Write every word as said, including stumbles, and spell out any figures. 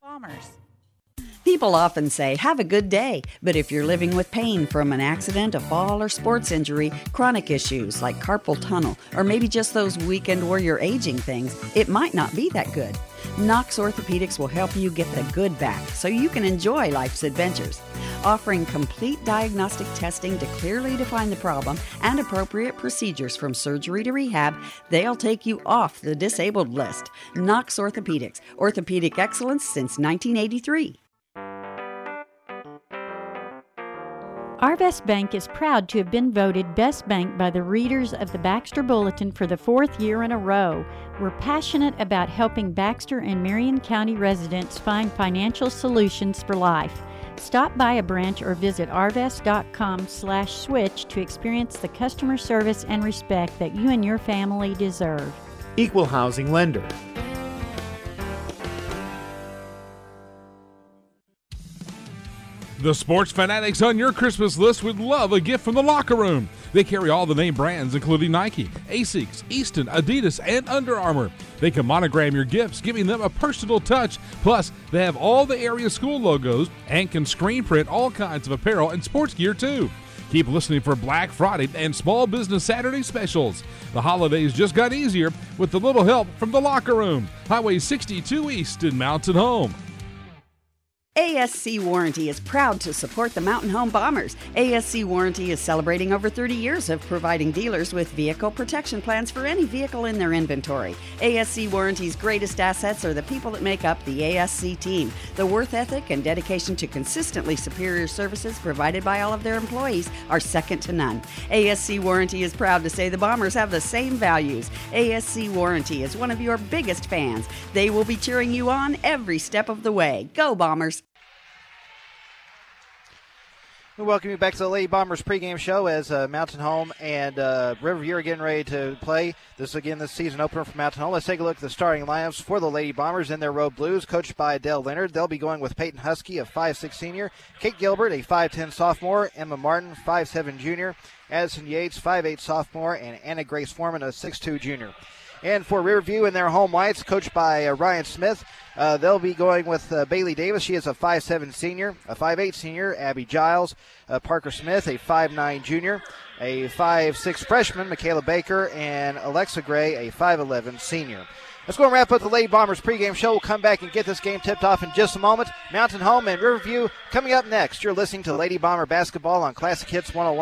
Bombers. People often say, have a good day, but if you're living with pain from an accident, a fall, or sports injury, chronic issues like carpal tunnel, or maybe just those weekend warrior aging things, it might not be that good. Knox Orthopedics will help you get the good back so you can enjoy life's adventures. Offering complete diagnostic testing to clearly define the problem and appropriate procedures from surgery to rehab, they'll take you off the disabled list. Knox Orthopedics, orthopedic excellence since nineteen eighty-three. Arvest Bank is proud to have been voted Best Bank by the readers of the Baxter Bulletin for the fourth year in a row. We're passionate about helping Baxter and Marion County residents find financial solutions for life. Stop by a branch or visit arvest.com slash switch to experience the customer service and respect that you and your family deserve. Equal housing lender. The sports fanatics on your Christmas list would love a gift from the Locker Room. They carry all the name brands, including Nike, Asics, Easton, Adidas, and Under Armour. They can monogram your gifts, giving them a personal touch. Plus, they have all the area school logos and can screen print all kinds of apparel and sports gear, too. Keep listening for Black Friday and Small Business Saturday specials. The holidays just got easier with a little help from the Locker Room. Highway sixty-two East in Mountain Home. A S C Warranty is proud to support the Mountain Home Bombers. A S C Warranty is celebrating over thirty years of providing dealers with vehicle protection plans for any vehicle in their inventory. A S C Warranty's greatest assets are the people that make up the A S C team. The worth ethic and dedication to consistently superior services provided by all of their employees are second to none. A S C Warranty is proud to say the Bombers have the same values. A S C Warranty is one of your biggest fans. They will be cheering you on every step of the way. Go Bombers! We welcome you back to the Lady Bombers pregame show as uh, Mountain Home and uh, Riverview are getting ready to play. This again, this season opener for Mountain Home. Let's take a look at the starting lineups for the Lady Bombers in their road blues, coached by Adele Leonard. They'll be going with Peyton Husky, a five six senior, Kate Gilbert, a five ten sophomore, Emma Martin, five seven junior, Addison Yates, five eight sophomore, and Anna Grace Foreman, a six two junior. And for Riverview in their home whites, coached by uh, Ryan Smith, uh, they'll be going with uh, Bailey Davis. She is a five seven senior, a five eight senior, Abby Giles, uh, Parker Smith, a five nine junior, a five six freshman, Michaela Baker, and Alexa Gray, a five eleven senior. Let's go and wrap up the Lady Bombers pregame show. We'll come back and get this game tipped off in just a moment. Mountain Home and Riverview coming up next. You're listening to Lady Bomber Basketball on Classic Hits one oh one.